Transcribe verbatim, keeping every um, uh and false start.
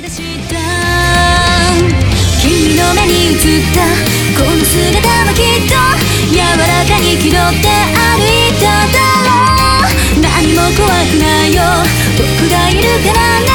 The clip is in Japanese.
出した君の目に映ったこの姿もきっと柔らかに気取って歩いただろう。何も怖くないよ僕がいるからね。